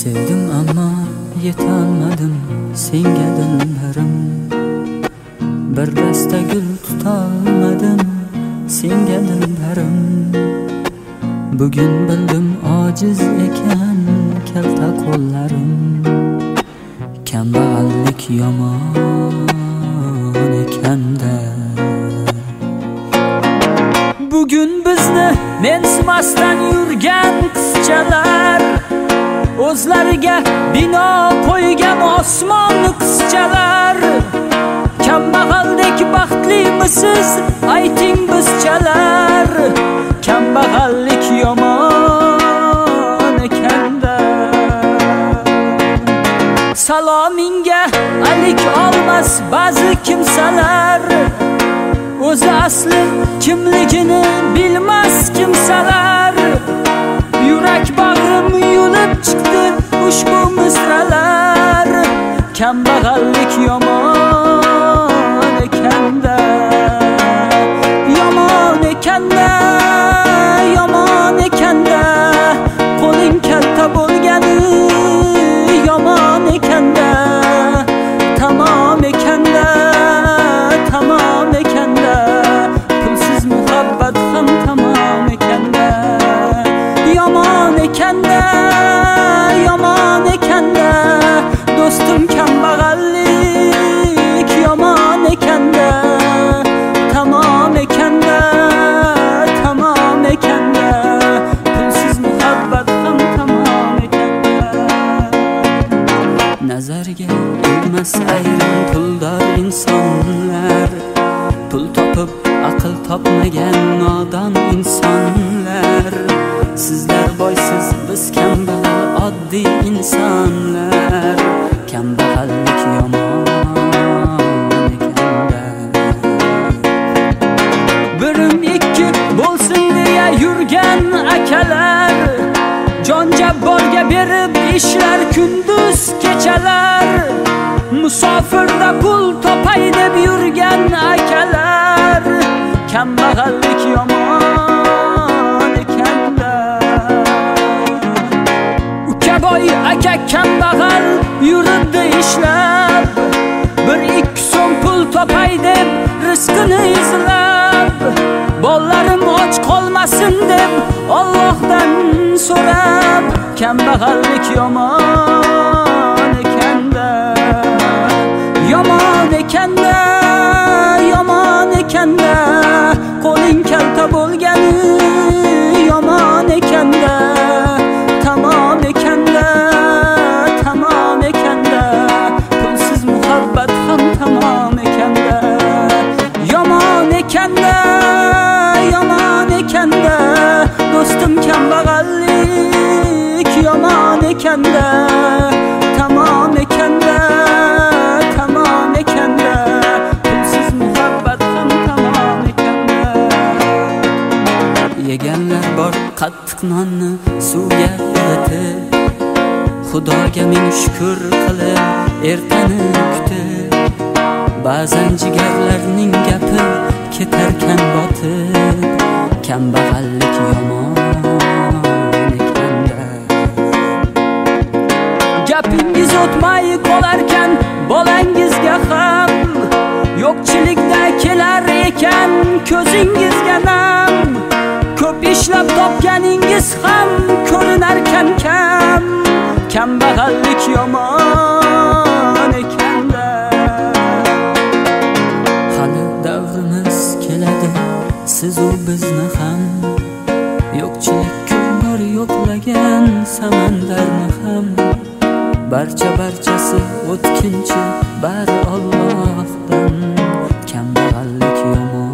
Sevdim ammo yetolmadim senga dilbarim. Bir dasta gul tutolmadim senga dilbarim. Bugun bildim ojiz ekan kalta qo'llarim. Kambag'allik yomon ekanda. Bugun bizni mensimasdan yurgan qizchalar, o'zlariga bino qo'ygan osmon qizchalar. Kambag'aldek baxtlimisiz ayting bizchalar. Kambag'allik yomon ekanda. Salominga alik olmas ba'zi kimsalar, o'zi asli kimligini bilmas kimsalar. Yurak bag'rim yulib chiqdi ushbu misralar. Kambag'allik yomon ekanda. Yomon ekanda, yomon ekanda. Qo'ling kalta bo'lgani yomon ekanda. Tamom ekanda, tamom ekanda. Pulsiz muhabbat ham tamom ekanda. Yomon ekanda, yomon ekanda. Do'stim kambag'allik yomon ekanda. Tamom ekanda, tamom ekanda. Pulsiz muhabbat ham tamom ekanda. Nazarga ilmas ayrim puldor insonlar, pul topib aql topmagan nodon insonlar. Sizlar boysiz, biz kambag'al oddiy insonlar. Kambag'allik yomon ekanda. Birim ikki bo'lsin deya yurgan akalar, jon jabborga berib ishlar kunduz kechalar. Musofirda pul topay deb yurgan akalar. Kambag'allik yomon ekanda. Ukaboy aka kambag'al yuribdi ishlab, bir ikki so'm pul topay deb rizqini izlab. Bollarim och qolmasin deb Allohdan so'rab. Kambag'allik yomon ekanda. Yomon ekanda, yomon ekanda. Qo'ling kalta bo'lgani yomon ekanda. Tamom ekanda, tamom ekanda. Pulsiz muhabbat ham tamom ekanda. Yomon ekanda, yomon ekanda. Do'stim kambag'allik yomon ekanda. Tamom ekanda, tamom ekanda. Pulsiz muhabbat ham tamom ekanda. Yeganlar bor qattiq nonni suvga eritib, Xudoga ming shukr qilib ertani kutib. Ba'zan jigarlarning gapi ketarkan botib. Kambag'allik yomon ekanda. Gapingiz o'tmay qolarkan bolangizga ham, yo'qchilikda kelar ekan ko'zingizga nam. Ko'p ishlab topganingiz ham ko'rinarkan kam. Kambag'allik yomon ekanda. Hali davrimiz keladi siz u bizni ham. Yo'qchilik ko'mir yo'qlagan samandarni ham. Barchasi o'tkinchi bari Allohdan. Kambag'allik yomon.